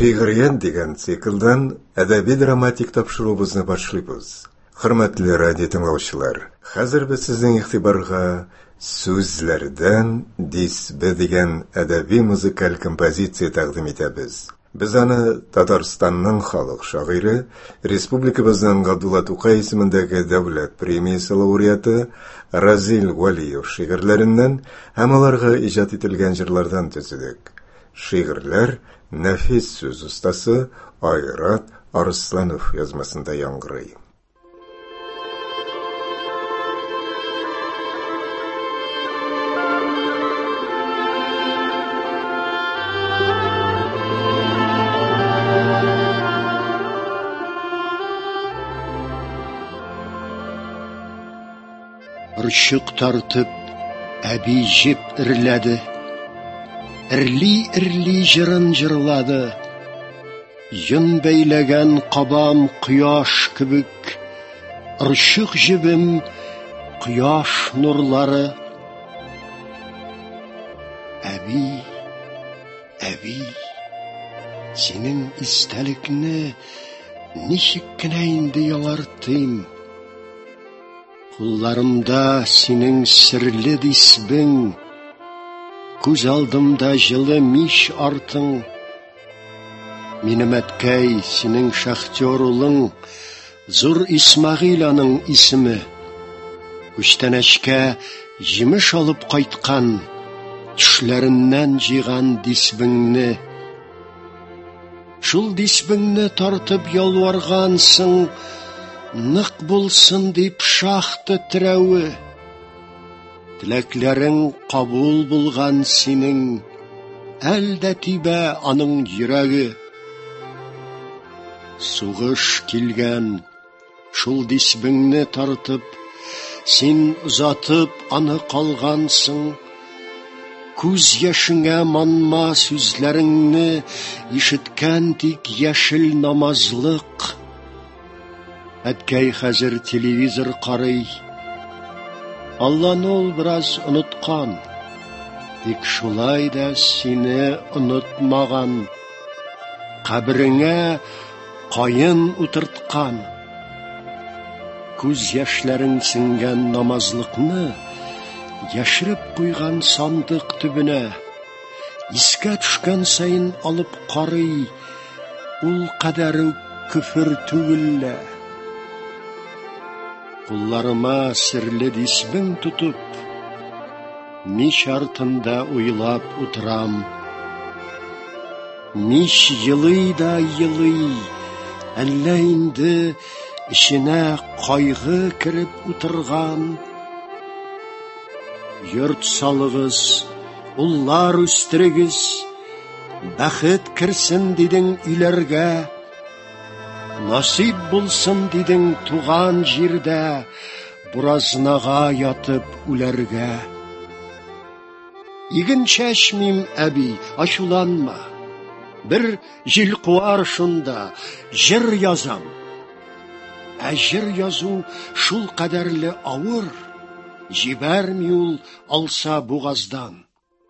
Шигырьян деген циклдан әдәби-драматик тапшыруыбызны башлыйбыз. Хөрмәтле радио тыңлаучылар, хәзер без сезнең игътибарга Сүзләрдән дисбе дигән әдәби музыкаль композиция тәкъдим итәбез. Без аны Татарстанның халык шагыйре, республикабызның Габдулла Тукай исемендәге дәүләт премиясе лауреаты Разил Валиев шигырьләреннән һәм аларга иҗат ителгән җырлардан төзедек. Шигырьләр нәфис сүз устасы Айрат Арсланов язмасында яңгырый. Ырчык тартып, әби җеп ирләде. Ирли җырын җырлады. Йон бәйләгән кабам кояш кебек, ырчык җебем кояш нурлары. Әби, синең истәлекне ничек кенә инде яңартыйм. Кулларымда синең серле дисбең, күз алдымда җылы мич артың. Минем әткәй синең шахтер улың, зур Исмагыйль аның исеме. Күчтәнәчкә җимеш алып кайткан, төшләреннән җыйган дисбеңне. Шул дисбеңне тартып ялваргансың, нык булсын дип шахта терәве. Теләкләрең кабул булган синең, әлдә тибә аның йөрәге. Сугыш килгән, шул дисбеңне тартып, син узатып аны калгансың. Күз яшеңә манма сүзләреңне ишеткән тик яшел намазлык. Әткәй хәзер телевизор карый. Алланы ул бераз оныткан. Тик шулай да сине онытмаган. Кабреңә кайын утырткан. Күз яшьләрең сиңгән намазлыкны яшереп куйган сандык төбенә. Искә төшкән сайын алып карый. Ул кадәр күфер түгел. Кулларыма серле дисбең тутып, мич артында уйлап утырам. Мич йылый да йылый, әллә инде ишенә кайгы кереп утырган. Йорт салыгыз, уллар үстерегез, бәхет керсен дидең өйләргә. Насип булсын дидең туган җирдә, буразнага ятып үләргә. Иген чәчмим, әби, ачуланма. Бер җил куар шунда, җыр язам. Ә җыр язу шул кадәрле авыр, җибәрми ул алса бугаздан.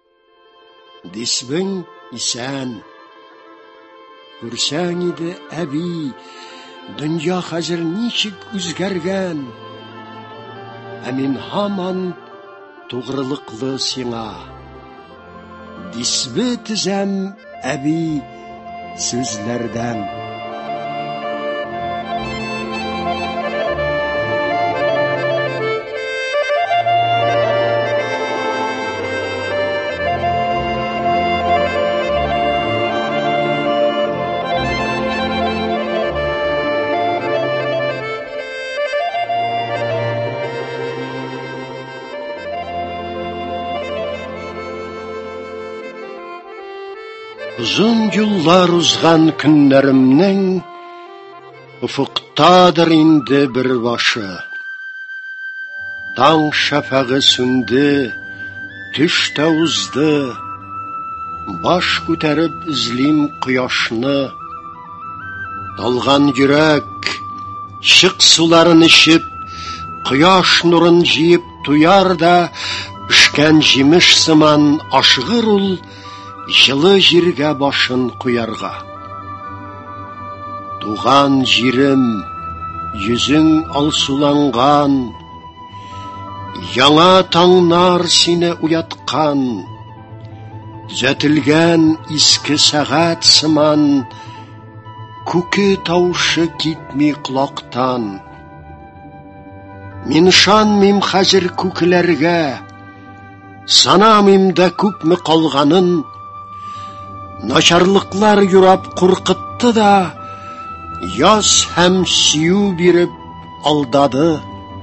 Дисбең исән. Күрсәң иде, әби, дөнья хәзер ничек үзгәргән. Ә мин һаман тугрылыклы сиңа. Дисбе тезәм, әби, сүзләрдән. Uzun yıllar uzgan günlerimden ufuktadır indi bir başı. Taң şafağı sündü, түш тә uzdı. Baş күтәреп izleyim куяшны. Dalgan yürek, şık suların içip, куяш нурын җыеп туяр да, pişkән җимеш сыман ашыгыр ул, җылы җиргә башын куярга. Туған жерім, yüзің алсуланған, яңа таңнар сені уятқан, түзәтілген искі сағат сыман, көке таушы кетмей құлақтан. Мен шанмим хәзір көкілерге, санамим да көпмі қалғанын, начарлықлар юрап қорқытты да, яз һәм сүйу беріп алдады.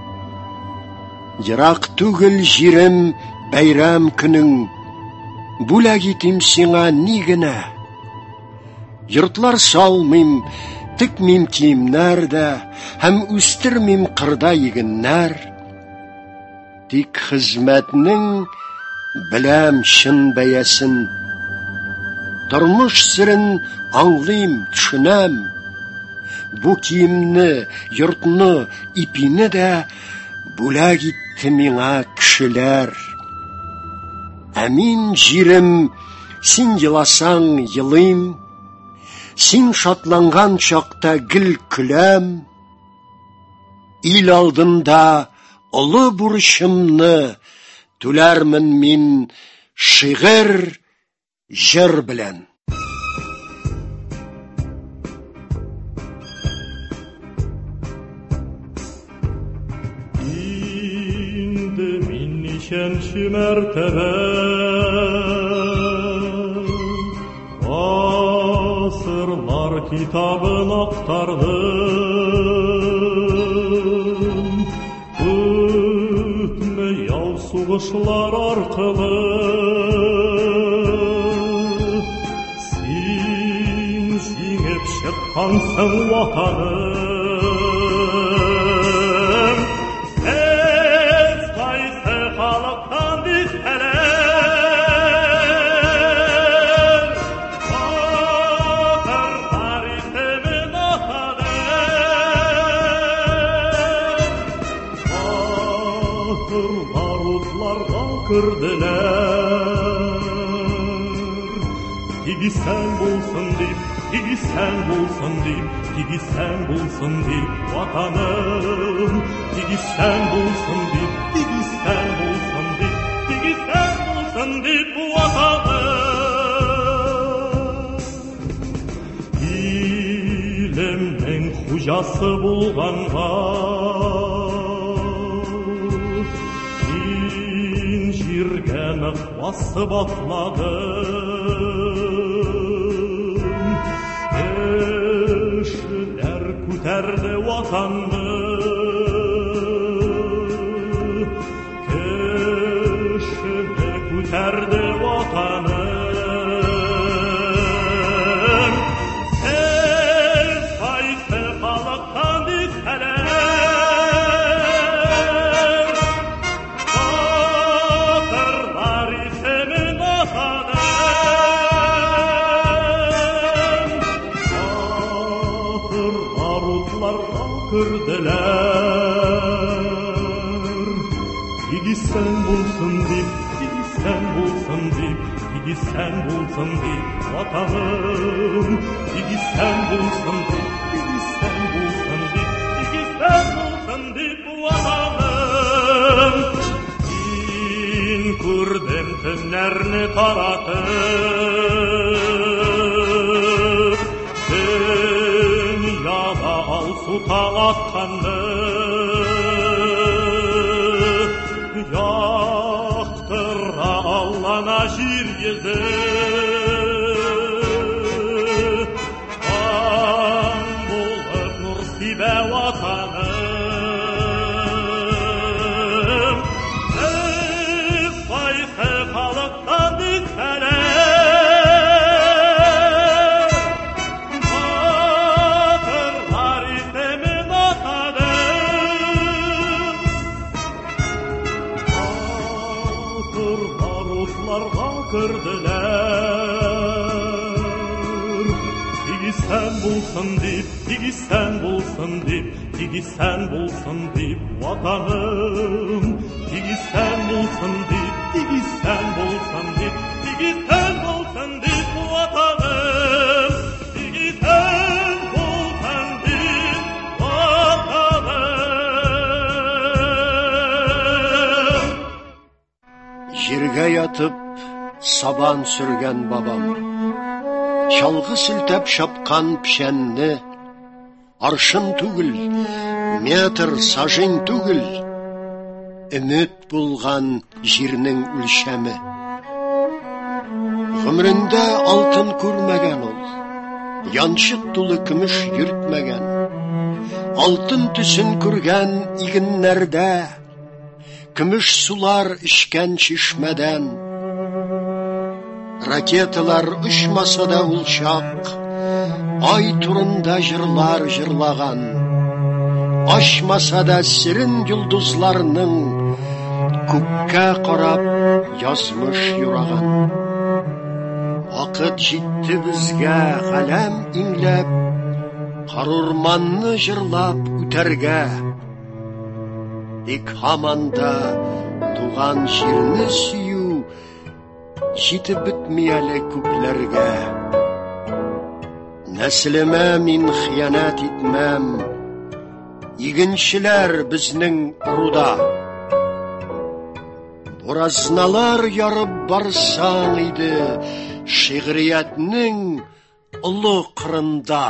Жырақ түгіл жерім бәйрам күнің, бүләк етім сиңа нигіне. Йортлар салмым, тікмим тиімнәр дә, һәм үстірмим қырда егіннәр. Тик хізмәтнің біләм шын бәясын, Тормыш сірін аңлым, түшінәм. Бу киімні, йортны, ипіні дә бүләк итті миңа кішілер. Әмин жирім, син еласаң елым, син шатланған шақта гіл күләм. Ил алдында ұлы бурышымны түләрмін мин шиғыр, жыр білән. Инде мин нишенче мәртәбә Асырлар китабын актардым. Үтме яу сугышлар аркылы Шыққансың ватаным, сіз қайсы халықтан десәлер, Батыр тарихымен атадым. Батырлар утларға кірділер, тегісән болсын деп, Тегісән болсын деп, тегісән болсын деп, ватаным. Тегісән болсын деп, тегісән болсын деп, тегісән болсын деп, ватаным. Илемнің хужасы болғанға, мен жерге нық басып атладым. Кешелер күтәрде ватанны, кешелер күтәрде ватаным. Сез қайсы халықтан десәлер, батырлар исемен атадым. Күрділер, тегісән болсын деп, тегісән болсын деп, тегісән болсын деп, ватаным. Тегісән болсын деп, тегісән болсын деп, тегісән болсын деп, ватаным. Сен көрдім түнәрні таратып, Алсу таң атқанды, яқтыра аллана жер езі. Таң болып нұр сибә ватаным. Сіз қайсы халықтан десәлер, кірділер. Тегісән болсын деп, тегісән болсын деп, тегісән болсын деп, ватаным. Тегісән болсын деп, тегісән болсын деп, тегісән болсын деп, ватаным. Тегісән болсын ятып, сабан сүрген бабам. Чалғы сілтеп шапқан пішенні, аршын түгіл, метр сажын түгіл, үміт болған жернің үлшәмі. Ғұмрінде алтын көрмеген ол, яншық тұлы күміш юртмеген, алтын түсін көрген игінлерде, күміш сулар ішкен шишмеден. Ракеталар ұшмаса да ұлшақ, ай турында жырлар жырлаған, ашмаса да сірін юлдузларның көкке қарап язмыш юраған. Вақыт жетті бізге ғалам инлеп, қарурманны жырлап үтерге. Тек хаманда туған жерні сүйу жетіп бітмеялі көклерге. Нәсіліме мен хиянат етмәм, игіншілер бізнің руда. Буразналар ярып барсаң иді, шиғриятның ұлы қырында.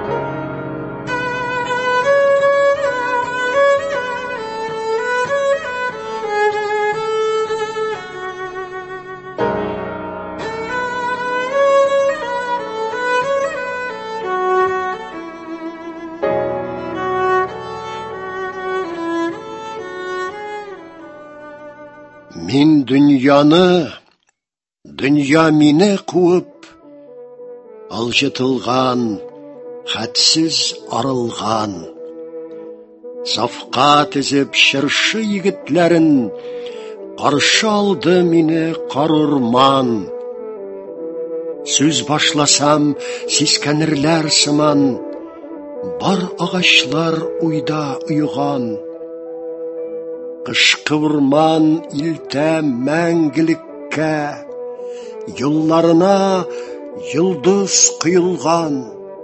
Мен дүнияны, дүния мені қуып, алжытылған, хәтсіз арылған. Сафқа тізіп шыршы егітлерін, қаршы алды мені қарурман. Сөз башласам, сискәнерлер сыман, бар ағашлар уйда ұйған. Қышқы урман илтә мәңгілікке, юлларына йылдыз құйылған.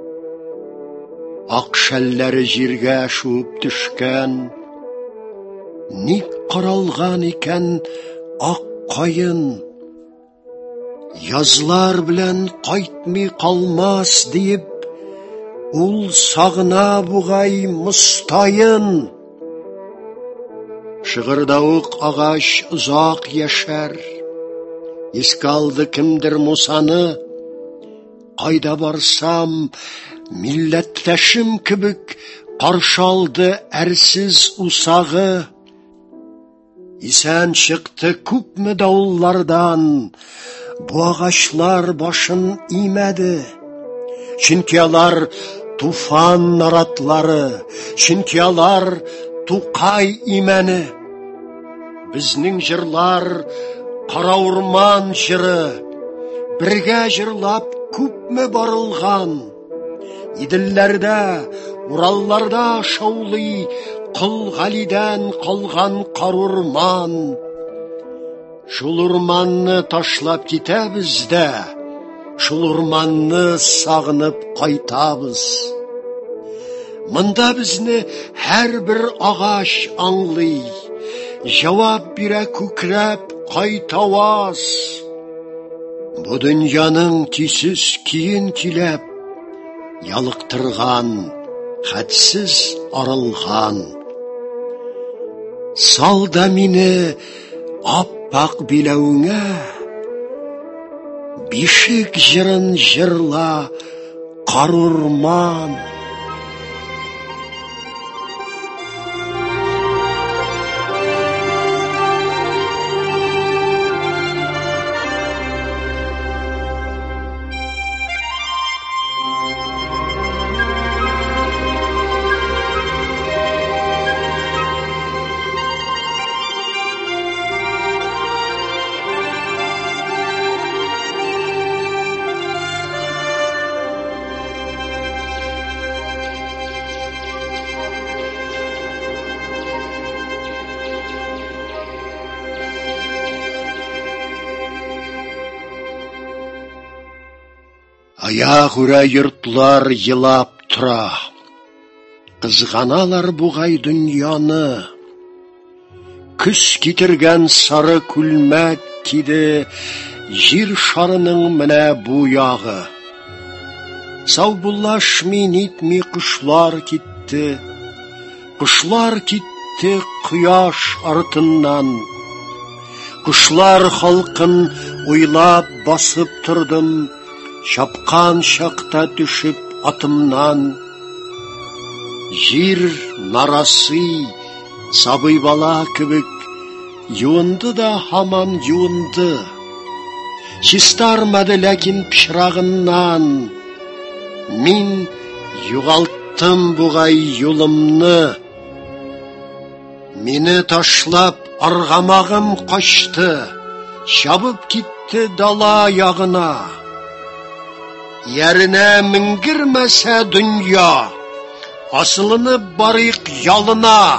Ақ шәлләре жерге шуып түшкен, ник қаралған екен ақ қайын. Язлар білән қайтмай қалмас дейіп, ул сағына бұғай мұстайын. Шығырдауық ағаш ұзақ яшар, ескалды кімдір Мусаны. Қайда барсам, милләттәшім кібік қаршалды әрсіз усағы. Исән шықты күпмі дауллардан, бұ ағашлар башын имәді. Чөнки алар туфан наратлары, чөнки алар туқай имәні. Бізнің жырлар қараурман жыры, бірге жырлап күпмі барылған. Иділлерді, уралларда шаулы қыл ғалиден қалған қарурман. Шул урманны ташлап кетебізді, шул урманны сағынып қайтабыз. Мында бізні әр бір ағаш аңлый, жауап бире күкірәп қайтаваз. Бұ дүнияның тисіз кейін келеп, ялықтырған, хәтсіз арылған. Салда мені аппақ биләуіңе, бишік жырын жырла қарурман. Аяғыра йұртлар елап тұра, қызғаналар бұғай дүнияны. Күз кетірген сары күлмәк киде жир шарының менә бу ягы. Саубуллашмый нитми кышлар китте. Кышлар китте кояш артыннан. Кышлар халкын уйлап басып тордым, чапкан чакта төшүп атымнан. Жир нарасы сабый бала кебек юынды да хаман юынды. Чистармады ләкин пычрагыннан. Мин югалттым бугай юлымны. Мине ташлап аргамагым качты. Чабып китте дала ягына. Ярына мингирмәсә дөнья, асылынып барык ялына.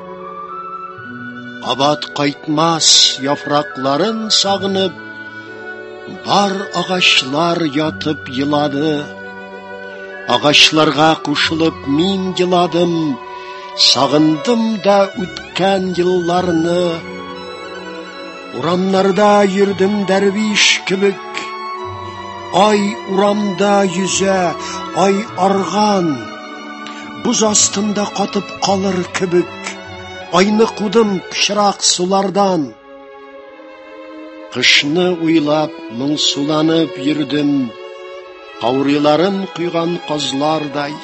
Абат кайтмас яфракларын сагынып, бар агачлар ятып елады. Агачларга кушылып мин еладым, сагындым да үткән елларны. Урамнарда йөрдем дәрвиш кебек, ай урамда yüзә, ай арган, буз астында катып калыр кебек, айны кудым пычрак сулардан. Кышны уйлап моңсуланып йөрдем, кауриларын куйган казлардай.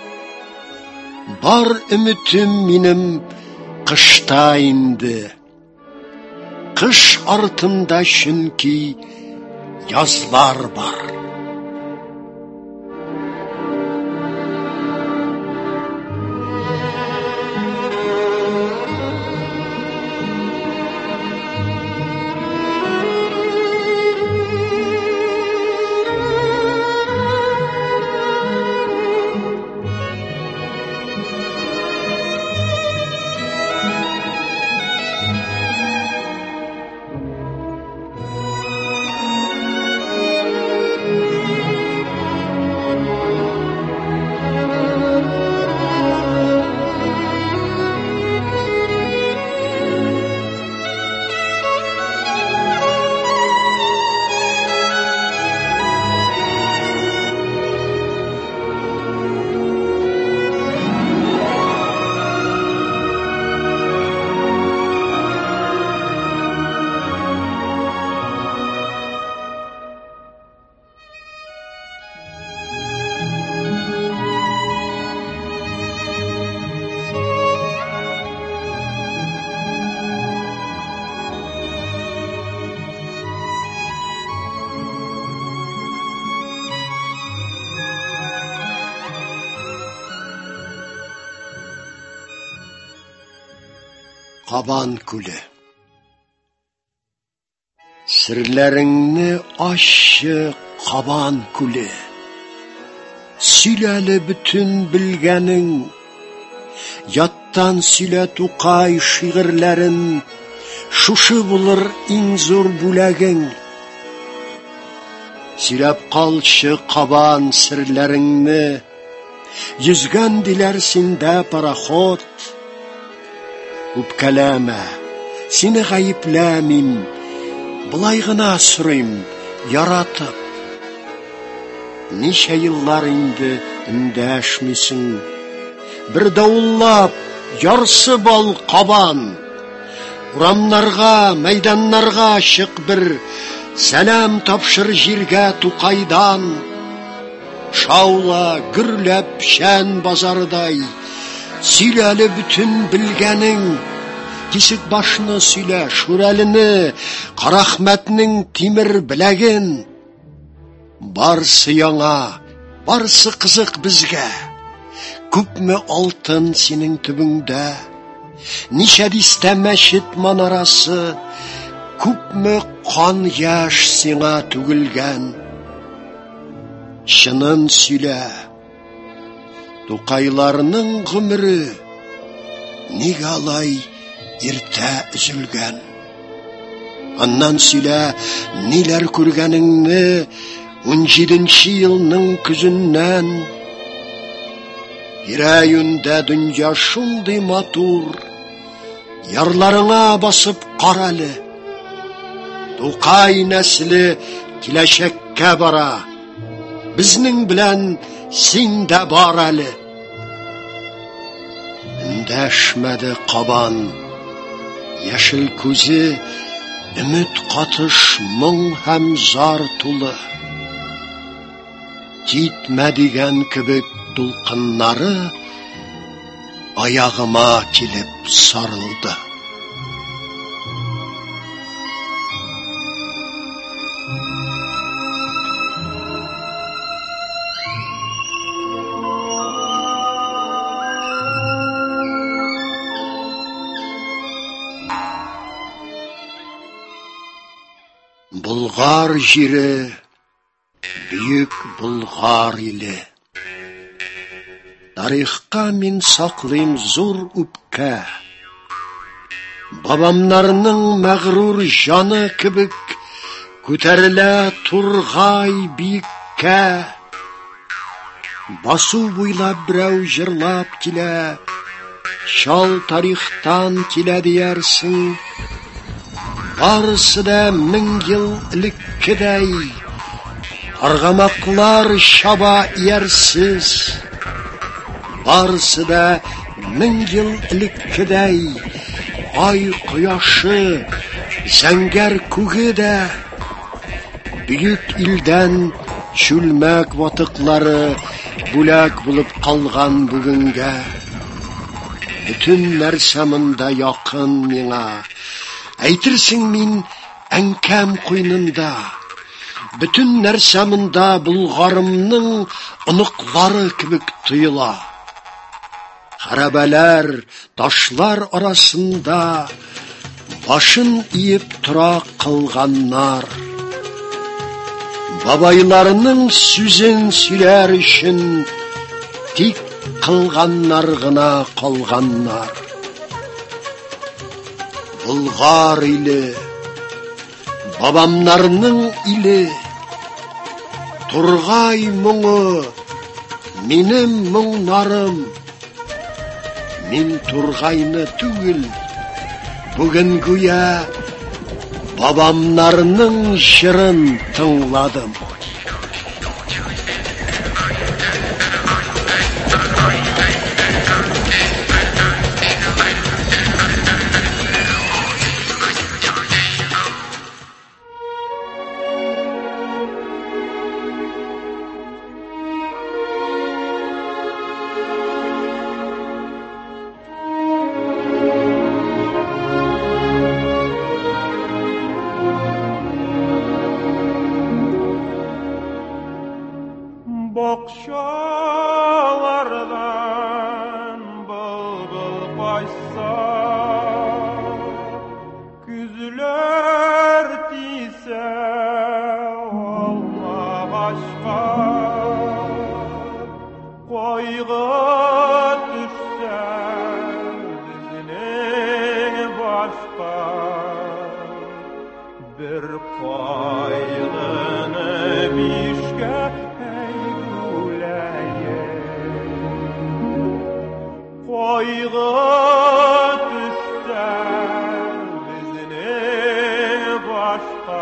Бар өмитем минем кышта инде. Кыш артында чөнки yazlar бар. Кабан күле. Серләреңне ачы кабан күле. Сөйләле бүтүн билгәнең. Яттан сөйлә тукай шигырьләрен. Шушы булыр иң зур бүләгең. Сөйләп калчы кабан серләреңне. Йөзгән диләр синдә пароход. Үпкәләмә, сине гаепләмим, былай гына сорыйм, яратып. Ничә еллар инде эндәшмисең, бер давыллап, ярсып ал кабан. Урамнарга, мәйданнарга чык бер, сәлам тапшыр җиргә тукайдан. Шаула, гөрләп шән базардай, сөйләле бүтүн билгәнең. Кисек башны сөйлә, шүрәлене, Карахмәтнең тимер беләген. Барсы яңа, барсы кызык безгә. Күпме алтын синең төбеңдә. Ничә дистә мәчет манарасы, күпме кан яш сиңа түгелгән. Чынын сөйлә. Тукайларның гомере нигә алай иртә üzülгән? Аннан сөйлә, ниләр күргәнеңне 17нче елның күзеннән. Йөрәгендә дөнья шундый матур, ярларыңа басып каралы. Тукай нәсле киләчәккә бара. Безнең белән син дә бар әле. Эндәшмәде кабан. Яшел күзе өмет катыш моң һәм зар тулы. Китмә дигән кебек дулкыннары аягыма килеп сарылды. Болгар җире, бөек Болгар иле. Тарихка мин саклыйм зур үпкә. Бабамнарның мәгърур җаны кебек күтәрелә Тургай биеккә. Басу буйлап берәү җырлап килә, чал тарихтан килә диярсең. Барысы да 1000 ел элеккедәй, аргамаклар чаба иярсез. Барысы да 1000 ел элеккедәй, ай кояшы, зәңгәр күге дә. Бөек илдән чүлмәк ватыклары бүләк булып калган бүгенгә. Бүтән нәрсә монда якын миңа. Әйтерсең мин әнкәм куйнында. Бүтән нәрсә монда Булгарымның оныклары кебек тоела. Хәрабәләр, ташлар арасында башын иеп тора кылганнар. Бабайларының сүзен сөйләр өчен тик кылганнар гына калганнар. Болгар иле, бабамнарның иле, Тургай моңы, минем моңнарым. Мин Тургайны түгел, бүген гүя бабамнарның җырын тыңладым. Бакчалардан былбыл кайса, күзләр тисә алма ағашка, кайгы төшсә безнең башка, бер кайгыны бишкә Кайгы төшсә безнең башка,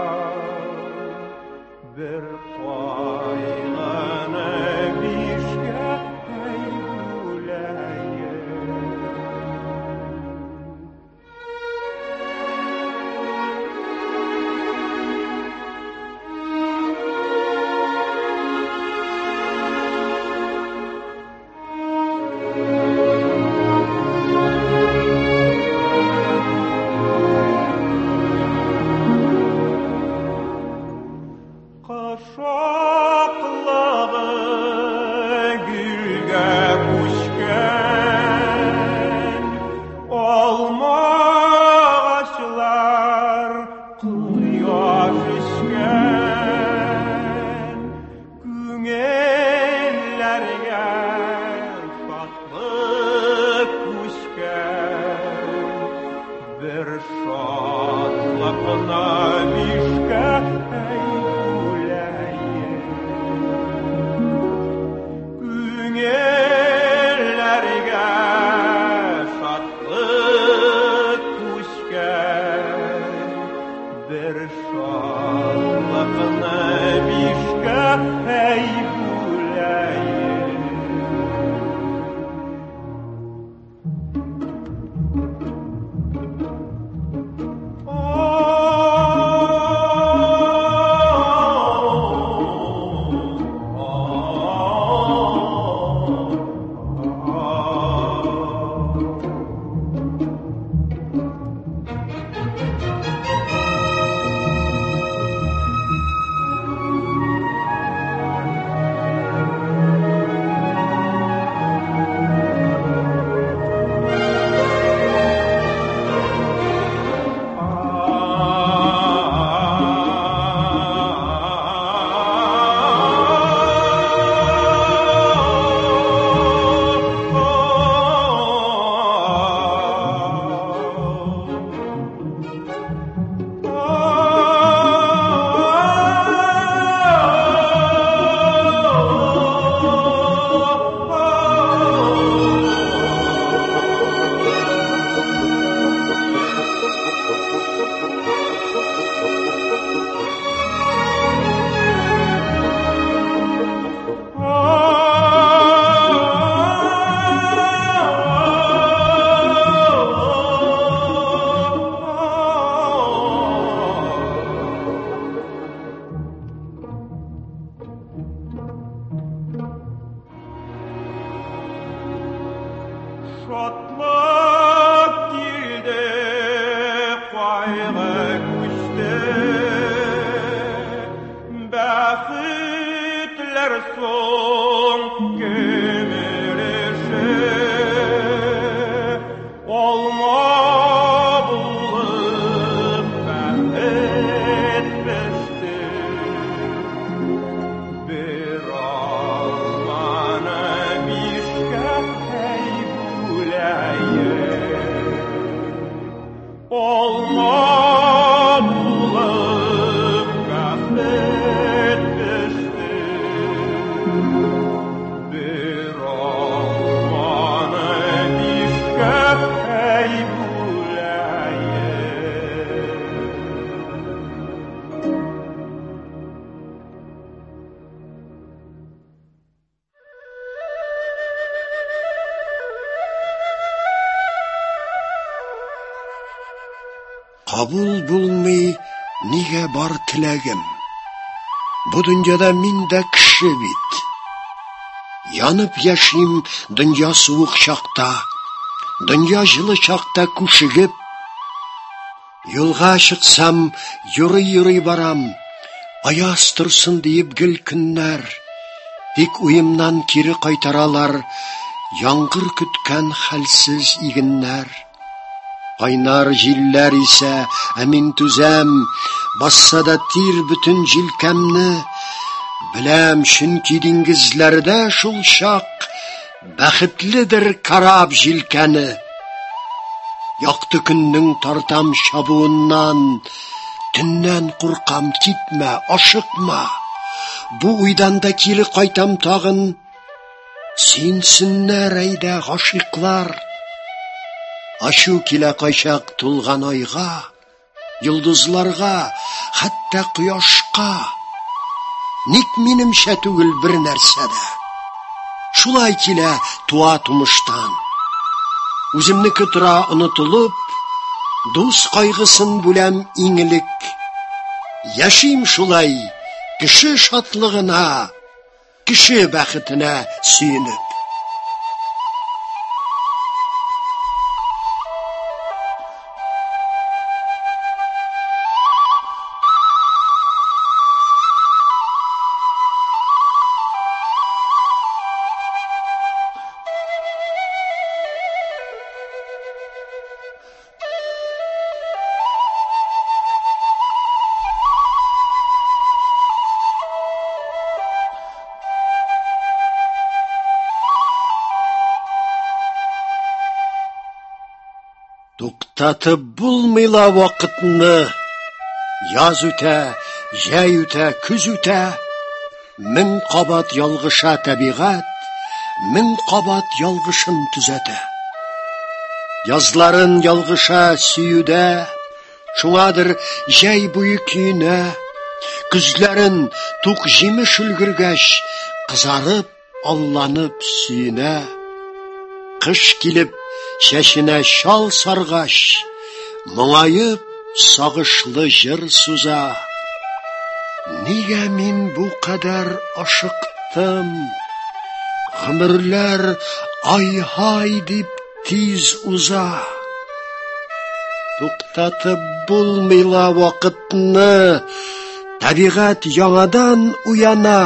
бер кайгыны бишкә әйләйе. Шаклығы гүлгә күчкән, алма ағачлар кояш эчкән, күңелләргә шатлык күчкән, бер шатлыкны бишкә bir Şatlak dilde kaygı güçte, bәхетләр соң көмелеше, алма булып бәхет пеште, бер алманы бишкә бүләе, алма булып бәхет пеште, бер алманы бишкә бүләе. Кабул булмый нигә бар теләгем? Бу дөньяда мин дә кеше бит. Янып яшим дөнья суык чакта, дөнья җылы чакта күшегеп. Юлга чыксам, юрый-юрый барам, аяз турсын диеп гел көннәр. Тик уемнан кире кайтаралар, яңгыр көткән хәлсез игеннәр. Кайнар җилләр исә, мин түзәм, басса да тир бүтән җилкәмне. Беләм, чөнки диңгезләрдә шул чак бәхетледер карап җилкәне. Якты көннең тартам чабуыннан, төннән куркам, китмә, ашыкма. Бу уйдан да кире кайтам тагын. Синсеннәр әйдә гашыйклар. Ашу килә кайчак тулган айга, йолдызларга, хәтта кояшка. Ник минемчә түгел бер нәрсә дә. Шулай килә туа тумыштан. Үземнеке тора онытылып, дус кайгысын бүләм иңелек. Яшим шулай кеше шатлыгына, кеше бәхетенә сөенеп. Туктатып булмыйла вакытны. Яз үтә, җәй үтә, күз үтә. Мең кабат ялгыша табигать, мең кабат ялгышын түзәтә. Язларын ялгыша сөюдә, шуңадыр җәй буе көенә. Күзләрен тук җимеш өлгергәч, кызарып, алланып сөенә. Кыш килеп, чәченә шал саргач, моңаеп, сагышлы җыр суза. Нигә мин бу кадәр ашыктым? Гомерләр ай-һай дип тиз уза. Туктатып булмыйла вакытны, табигать яңадан уяна.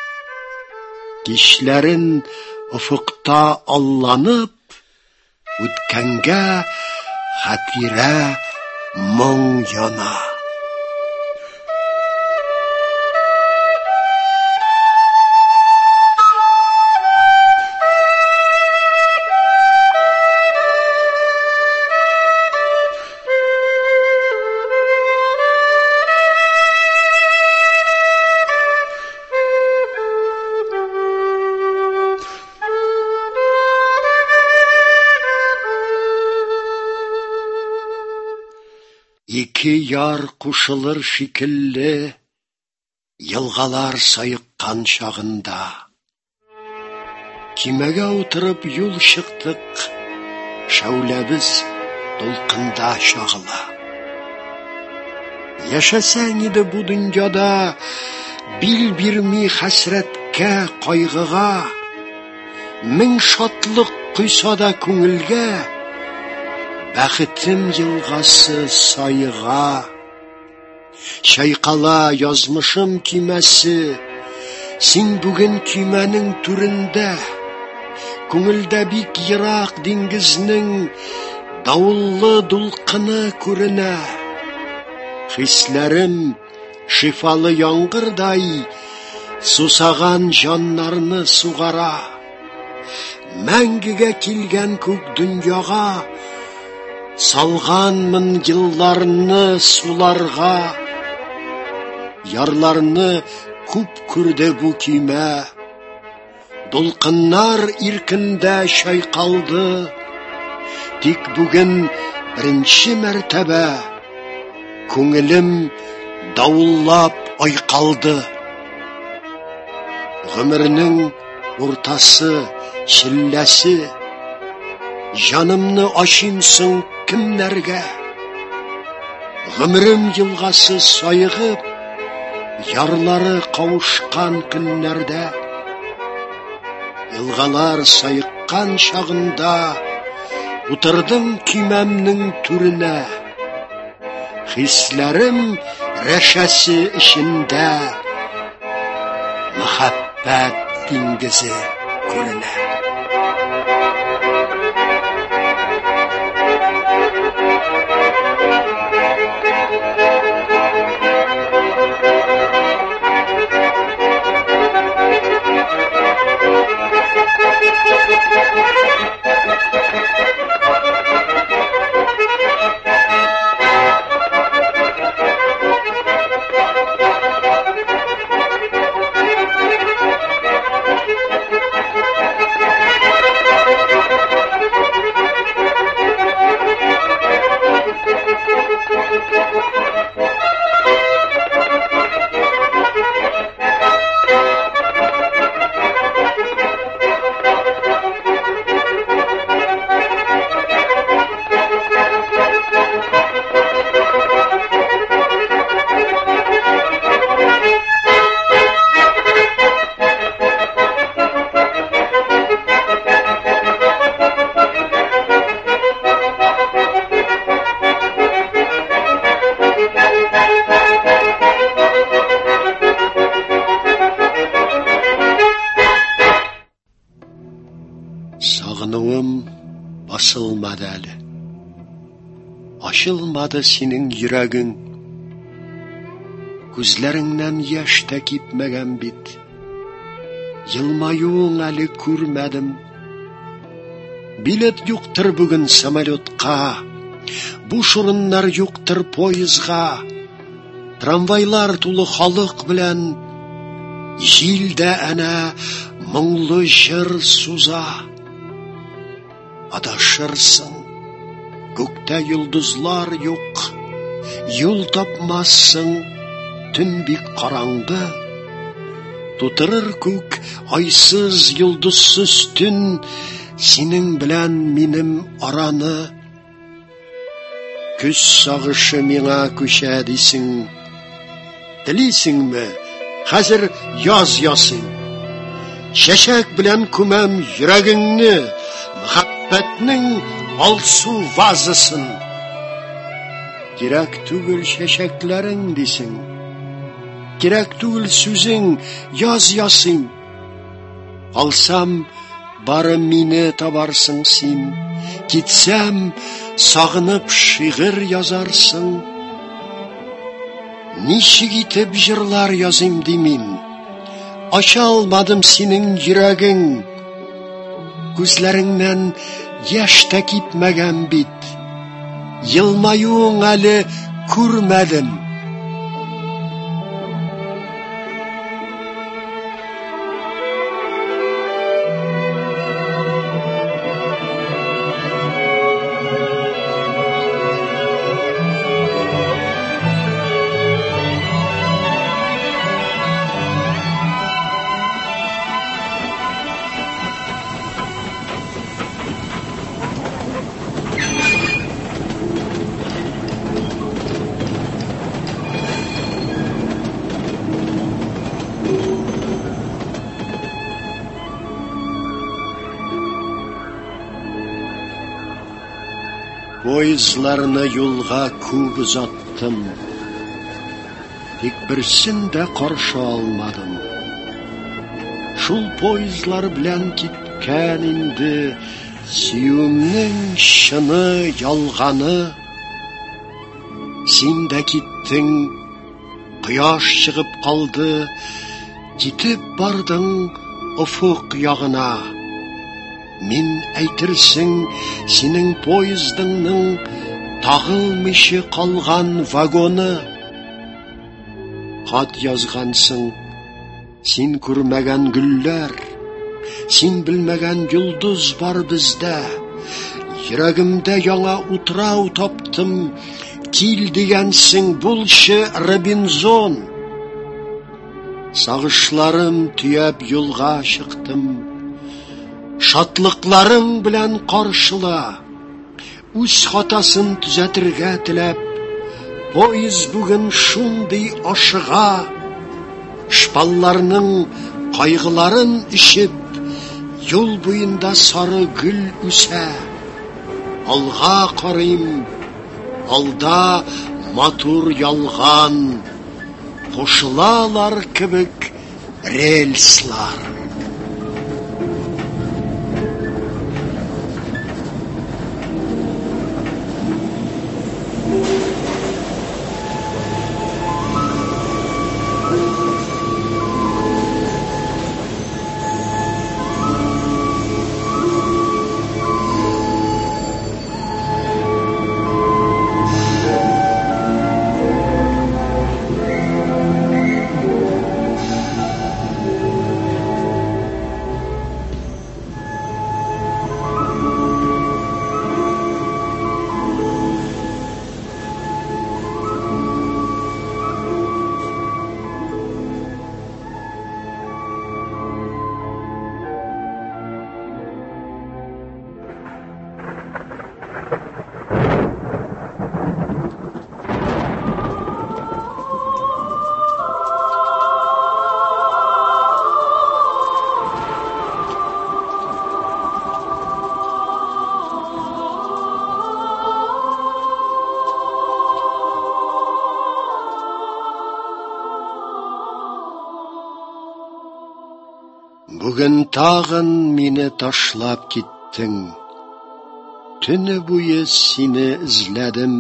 Кичләрен уфукта алланып, үткәнгә хатирә моң яна. Ике яр кушылыр шикелле, елгалар сайыккан чагында. Кимәгә утырып юл чыктык, шәүләбез толкында чагыла. Яшәсәң иде бу дөньяда, бил бирми хәсрәткә, кайгыга. Мең шатлык құйса да күңелгә, бәхетем елгасы сайыга. Чайкала язмышым көймәсе, син бүген көймәнең түрендә. Күңелдә бик ерак диңгезнең давыллы дулкыны күренә. Хисләрем шифалы яңгырдай сусаган җаннарны сугара. Мәңгегә килгән күк дөньяга салганмын елларны суларга. Ярларны күп күрде бу көймә. Дулкыннар иркендә чайкалды. Тик бүген беренче мәртәбә күңелем давыллап айкалды. Гомернең уртасы, чилләсе, җанымны ачыймсың кемнәргә? Гомерем елгасы сайыгып, ярлары кавышкан көннәрдә. Елгалар сайыккан чагында утырдым көймәмнең түренә. Хисләрем рәшәсе эчендә мәхәббәт диңгезе күренә. Сагынуым басылмады әле. Ачылмады синең йөрәгең. Күзләреңнән яшь тә кипмәгән бит. Елмаюың әле күрмәдем. Билет юктыр бүген самолетка. Буш урыннар юктыр поезга. Трамвайлар тулы халык белән. Җилдә әнә моңлы җыр суза. Адашырсың, күктә йолдызлар юк. Юл тапмассың, төн бик караңгы. Тутырыр күк айсыз, йолдызсыз төн синең белән минем араны. Күз сагышы миңа күчә дисең. Телисеңме, хәзер яз ясыйм. Чәчәк белән күмәм йөрәгеңне. Мәхәббәтнең алсу вазысын. Кирәк түгел чәчәкләрең дисең. Кирәк түгел сүзең, яз ясыйм. Алсам, бары мине табарсың син. Китсәм, сагынып шигырь язарсың. Ничек итеп җырлар языйм димин. Ача алмадым синең йөрәгең. Күзләреңнән яшь тә кипмәгән бит. Елмаюың әле күрмәдем. Поезларны юлга күп узаттым, тик берсен дә каршы алмадым. Шул поезлар белән киткән инде сөюемнең чыны, ялганы. Син дә киттең, кояш чыгып калды, китеп бардың офык ягына. Мин әйтерсең, синең поездыңның тагылмыйча калган вагоны. Хат язгансың, син күрмәгән гөлләр, син белмәгән йолдыз бар бездә. Йөрәгемдә яңа утрау таптым, кил дигәнсең, булчы Робинзон. Сагышларым төяп юлга чыктым, шатлыкларың белән каршыла. Үз хатасын төзәтергә теләп, поезд бүген шундый ашыга. Шпалларның кайгыларын ишеп, юл буенда сары гүл үсә. Алга карыйм, алда матур ялган, кушылалар кебек рельслар. Бүген тагын мине ташлап киттең. Төне буе сине эзләдем.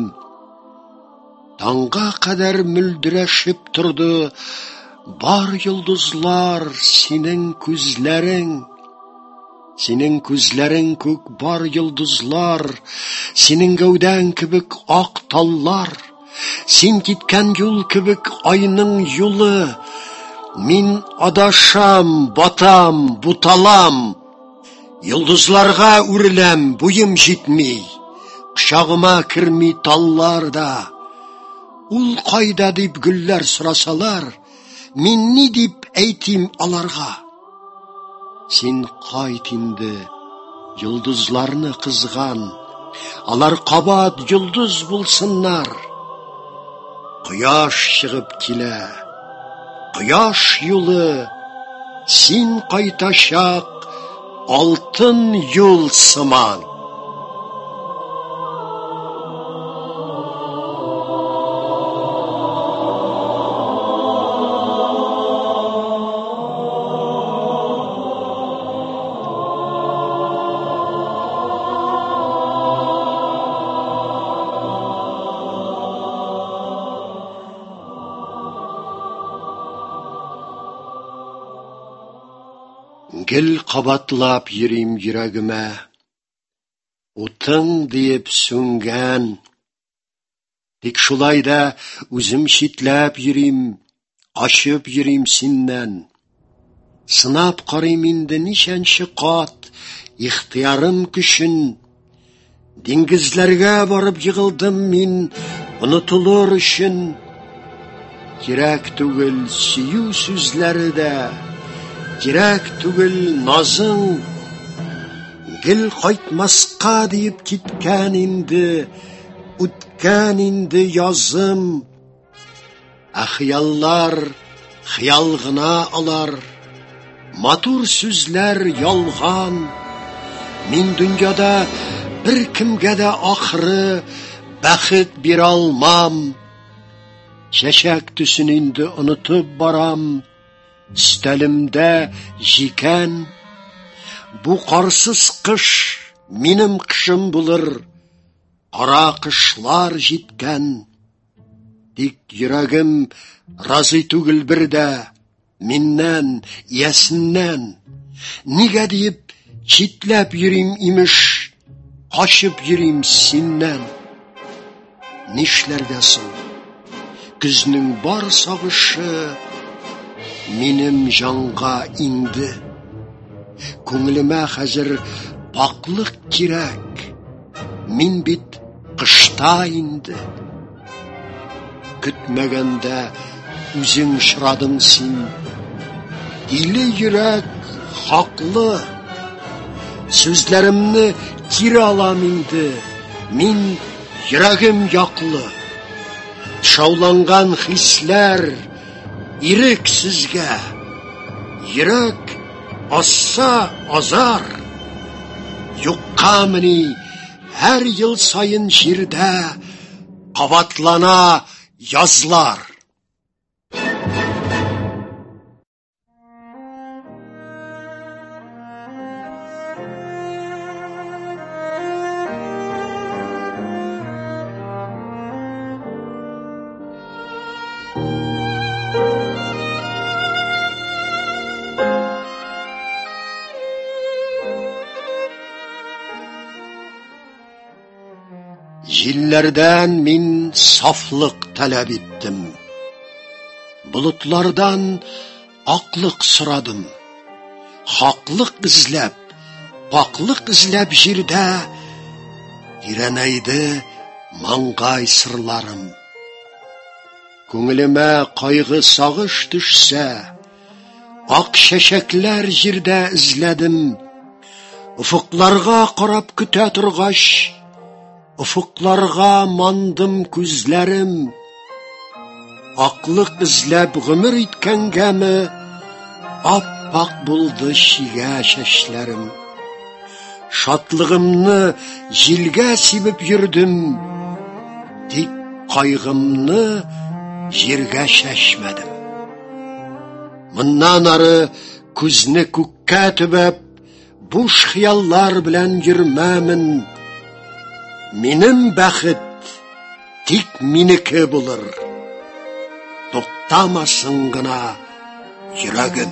Таңга кадәр мөлдерәшеп торды бар йолдызлар, синең күзләрең. Синең күзләрең күк бар йолдызлар, синең гәүдәң кебек ак таллар. Син киткән юл кебек айның юлы. Мин адашам, батам, буталам. Йолдызларга үреләм, буем җитми. Кочагыма керми таллар да. Ул кайда дип гөлләр сорасалар, мин ни дип әйтим аларга? Син кайт инде, йолдызларны кызган. Алар кабат йолдыз булсыннар. Кояш чыгып килә. Кояш юлы, син кайтачак алтын юл сыман. Гел кабатлап йөрим йөрәгемә, утың диеп сүнгән. Тик шулай да үзем читләп йөрим, ачып йөрим синнән. Сынап карыйм инде ничәнче кат ихтыярым көчен. Диңгезләргә барып егылдым мин онытылыр өчен. Кирәк түгел сөю сүзләре дә, кирәк түгел назың. Гел кайтмаска дип киткән инде, үткән инде язым. Хыяллар хыял гына алар, матур сүзләр ялган. Мин дөньяда bir kimgə də axırı bəxit bir almam. Çəçək tüsün indi unutub baram, üstəlimdə jikən. Bu qarsız qış minim qışım bulur, qara qışlar jitkən. Dik yürəgim razı түгіл birdə, mindən, iyəsindən. Nigə deyib çitləb yürüm imiş, qaşıb yürüm sindən. Nişlərdəsin, güznün bar sağışı, minim janğa indi. Көңілімә хәзер пақлық кирәк, мин бит қышта инде. Көтмәгәндә үзең шырадың син, диле йөрәк хаклы. Сүзләремне кире алам инде, мин йөрәгем яклы. Шауланган хисләр ирек сезгә, йөрәк Assa azar, yuqqamini hər yıl sayın şirdə qavatlana yazlar. Jillərdən min saflıq tələb etdim. Bulutlardan aqlıq sıradım. Haqlıq izləb, paqlıq izləb jirdə dirənəydi mangay sırlarım. Көңілімə qayğı sağış düşsə, aq şəşəklər jirdə izlədim. Ufuqlarga qarab kütə turğaş, Ufuqlarga mandım күзләрем. Aqlıq izləb gümür itkəngəmi, Ap-pak buldu şigə şəşlərim. Şatlığımны jilgə sibib yürdüm, Dik qayğımны jirgə şəşmədim. Bundan arı күзне күккə tübəb, Buş xiyallar bilən yürməmin. Минем бәхет тик минеке булыр. Туктамасын гына йөрәгем.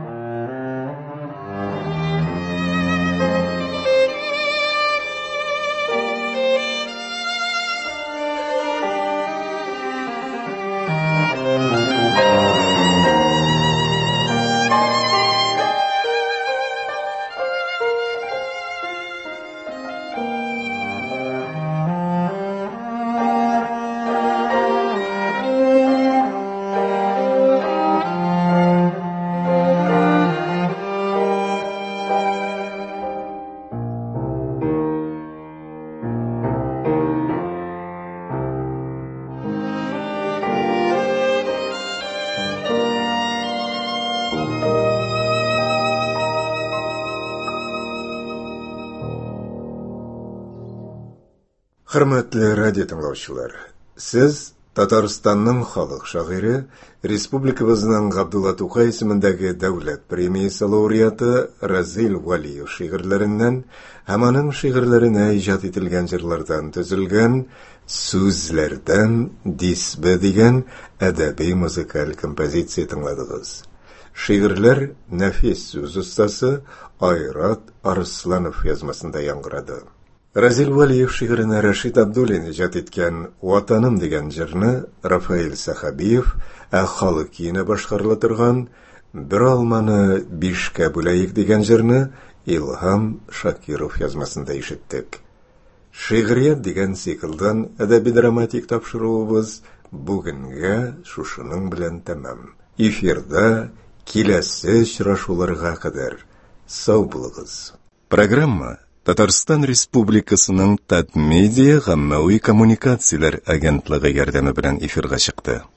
Hürmetli radyo dinləyicilər, siz Татарстанның халық шагыйре, республикабызның Габдулла Тукай исемендәге дәүләт премиясе лауреаты Разил Валиев шигырьләреннән һәм аның шигырьләренә иҗат ителгән җырлардан төзелгән «Сүзләрдән дисбе» дигән әдәби музыкаль композиция тыңладыгыз. Шигырьләр нәфис сүз устасы Айрат Арсланов язмасында яңгырады. Разил Валиев шигыренә Рашид Абдуллин иҗат иткән «Ватаным» дигән җырны Рафаил Сахабиев, халык киенә башкарыла торган «Бер алманы бишкә бүләйек» дигән җырны Илһам Шакиров язмасында ишеттек. Шигърият дигән циклдан әдәби-драматик тапшыруыбыз бүгенгә шушының белән тәмам. Эфирда киләсе очрашуларга кадәр сау булыгыз. Программа Татарстан Республикасының Татмедиа гаммәви коммуникацияләр агентлыгы ярдәме белән эфирга чыкты.